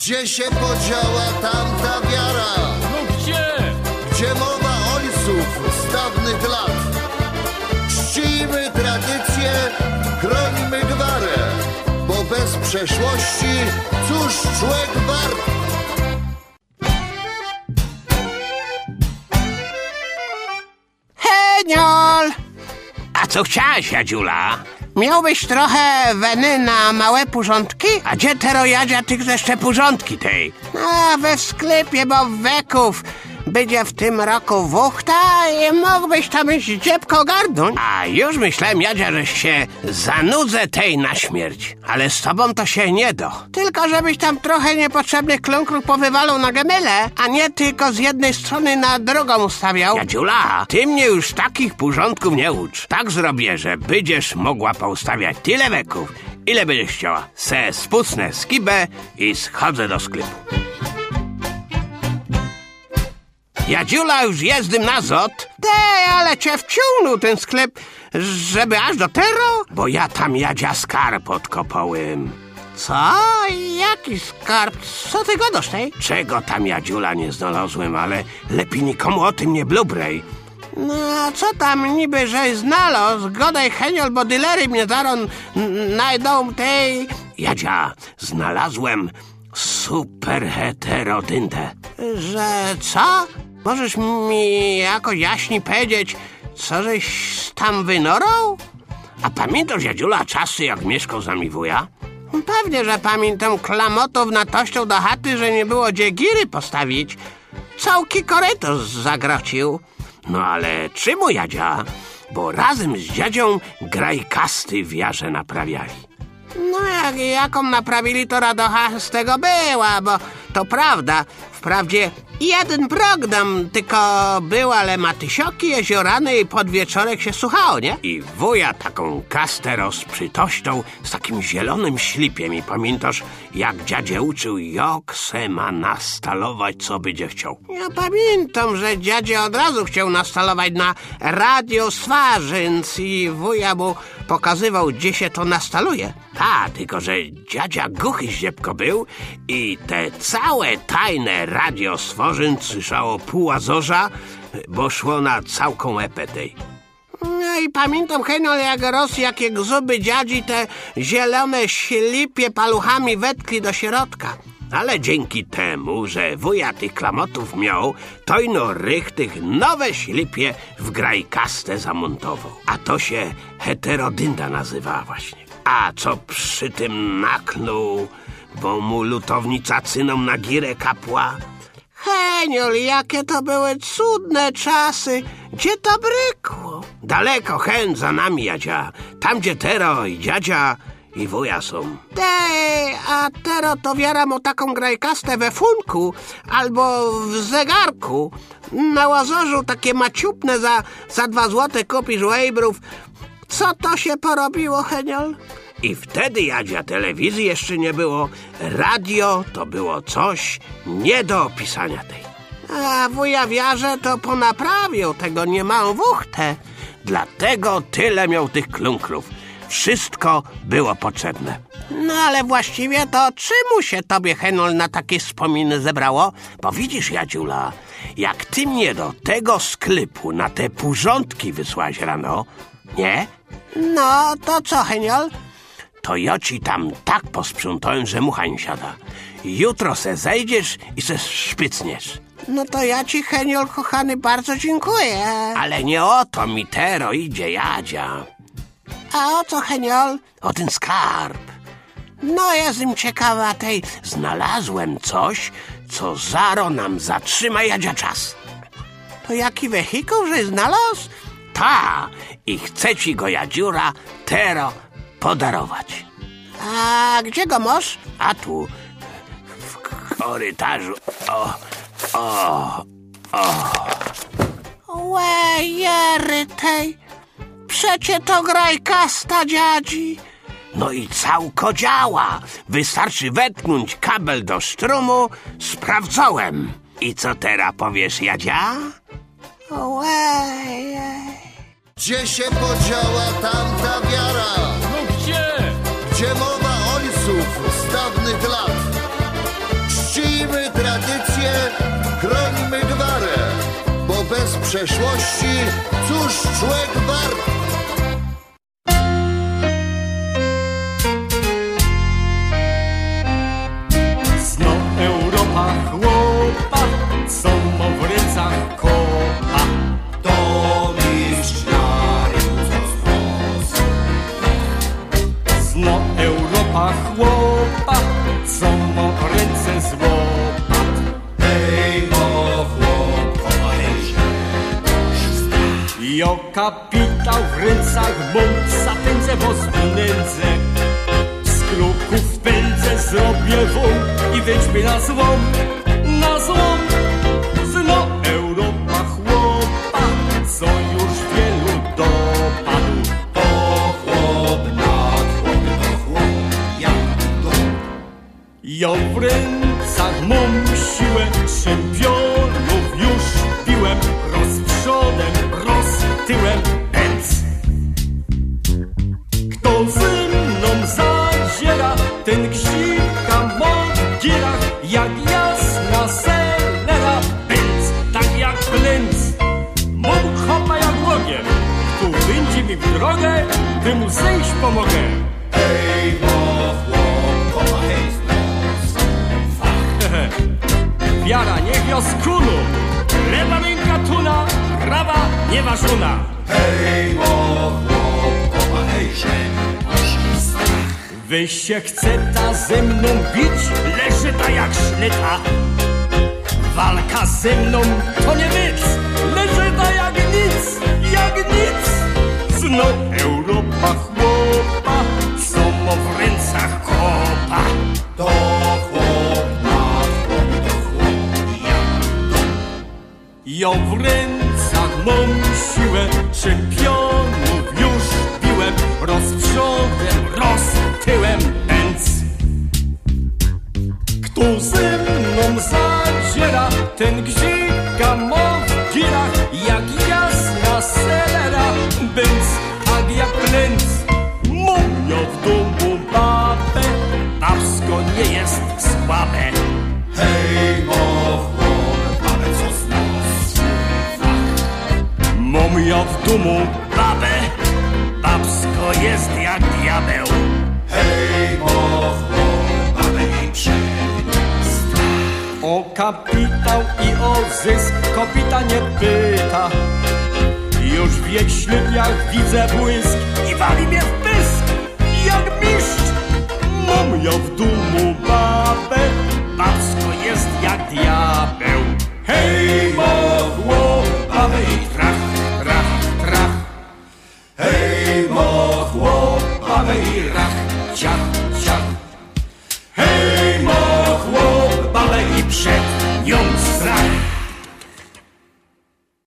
Gdzie się podziała tamta wiara? No gdzie? Gdzie mowa ojców z dawnych lat? Czcijmy tradycję, chronimy gwarę, bo bez przeszłości cóż człowiek wart? Heniol! A co chciałaś, Jadziula? Miałbyś trochę weny na małe porządki? A gdzie tero Jadzia tych jeszcze porządki tej? A, we sklepie, bo weków będzie w tym roku wuchta i mógłbyś tam iść dziebko ogarnąć. A już myślałem, Jadzia, że się zanudzę tej na śmierć. Ale z tobą to się nie do. Tylko żebyś tam trochę niepotrzebnych kląkrów powywalał na gemele, a nie tylko z jednej strony na drugą ustawiał. Jadziula, ty mnie już takich porządków nie ucz. Tak zrobię, że będziesz mogła poustawiać tyle weków, ile będziesz chciała. Se spucnę skibę i schodzę do sklepu. Jadziula, już jezdym na zot. Ale cię wciągnął ten sklep, żeby aż do tero? Bo ja tam, Jadzia, skarb odkopałem. Co? Jaki skarb? Co ty gadasz tej? Czego tam, Jadziula, nie znalazłem, ale lepiej nikomu o tym nie blubrej. No, co tam niby, że znalazł? Godaj, Heniol, bo dylery mnie zaraz najdą tej... Jadzia, znalazłem super heterodyndę. Że co? Możesz mi jakoś jaśniej powiedzieć, co żeś tam wynorał? A pamiętasz, Jadziula, czasy, jak mieszkał z nami wuja? Pewnie, że pamiętam klamotów na tością do chaty, że nie było gdzie giry postawić. Całki koryto zagrocił. No ale czemu, Jadzia? Bo razem z dziadzią grajkasty w jarze naprawiali. No jaką naprawili, to radocha z tego była, bo to prawda. Wprawdzie jeden program tylko był, ale Matysioki jeziorany i pod wieczorek się słuchało, nie? I wuja taką kastę rozprzytością z takim zielonym ślipiem. I pamiętasz, jak dziadzie uczył, jak se ma nastalować, co będzie chciał? Ja pamiętam, że dziadzie od razu chciał nastalować na radio Swarzync i wuja mu pokazywał, gdzie się to nastaluje. Tylko że dziadzia głuchy zdziebko był i te całe tajne radio Swarzync słyszało pół Azorza, bo szło na całką epetej. No i pamiętam, Heniol, jak jakie gzuby dziadzi te zielone ślipie paluchami wetkli do środka. Ale dzięki temu, że wuja tych klamotów miał, to ino rych tych nowe ślipie w grajkastę zamontował. A to się heterodynda nazywała właśnie. A co przy tym naknął, bo mu lutownica cyną na girę kapła? Heniol, jakie to były cudne czasy. Gdzie to brykło? Daleko, hen, za nami, Jadzia. Tam, gdzie tero i dziadzia i wuja są. A tero to wiaram o taką grajkastę we funku albo w zegarku. Na łazorzu takie maciupne za 2 złote kupisz łejbrów. Co to się porobiło, Heniol? I wtedy, Jadzia, telewizji jeszcze nie było. Radio to było coś nie do opisania tej. A wuja wiarze to ponaprawił, tego nie ma wuchtę. Dlatego tyle miał tych klunkrów. Wszystko było potrzebne. No ale właściwie to czemu się tobie, Heniol, na takie wspominy zebrało? Bo widzisz, Jadziula, jak ty mnie do tego sklepu na te porządki wysłałaś rano, nie? No, to co, Heniol? To ja ci tam tak posprzątałem, że mucha nie siada. Jutro se zejdziesz i se szpycniesz. No to ja ci, Heniol, kochany, bardzo dziękuję. Ale nie o to mi tero idzie, Jadzia. A o co, Heniol? O ten skarb. No, jestem ciekawa tej... Znalazłem coś, co zaro nam zatrzyma, Jadzia, czas. To jaki wehikuł, że znalazł? I chce ci go, Jadziura, tero podarować. A gdzie go masz? A tu, w korytarzu. Łejery tej, przecie to grajkasta, dziadzi. No i całko działa. Wystarczy wetknąć kabel do strumu. Sprawdzałem. I co teraz powiesz, Jadzia? Łejej. Gdzie się podziała tamta wiara? No gdzie? Gdzie mowa ojców z dawnych lat? tradycje, chrońmy gwarę, bo bez przeszłości cóż człowiek wart? Zno Europa chłopa, co ma w ręcach kopa. To mistrz na rynku wzrost. Zno Europa chłopa, co ma w ręce złopat. Hej, o chłop, pomaleńże, Jo kapitał w ręcach mąk, zapędzę was pieniędzy. Z kruków pędzę, zrobię wąk i wejdźmy na złom, na złom. Zno Europa chłopa, co już wielu dopadł. to chłop nad chłop, to chłop jak dom. Ja w rękach mam siłę, czempionów już biłem, roz przodem, roz tyłem, pędz. Kto ze mną zadziera, ten gzika ma w gierach, jak jasna selera, pędz, tak jak plędz. Mam chopa jak łogiem, kto będzie mi w drogę, by mu zejść pomogę. Hej, o chłop, pomaleńże, Wiara niech wioskunu, lewa ręka tuna, prawa nieważuna. hej, o chłop, pomaleńże, masz strach. Wy się chce ta ze mną bić, leży ta jak sznyta. Walka ze mną to nie nic, leży ta jak nic, jak nic. Zno Europa chłopa, co ma w ręcach kopa. To chłop nad chłop, to chłop jak dom. Ja w rękach mam siłę, czempionów już biłem, roz przodem, roz tyłem, pędz. Kto ze mną zadziera, ten gzika ma w girach, jak jasna selera, bęc, tak jak plędz. Mam ja w domu babę, babsko nie jest słabe. Hej, o chłop, mamy co z nas. Mam ja w domu babę, babsko jest jak diabeł. Hej, o chłop, mamy jej strach. O kapitał i o zysk kopita nie pyta. Już w jej ślepiach widzę błysk i wali mnie w pysk, jak mistrz. Mam ja w domu babę, babsko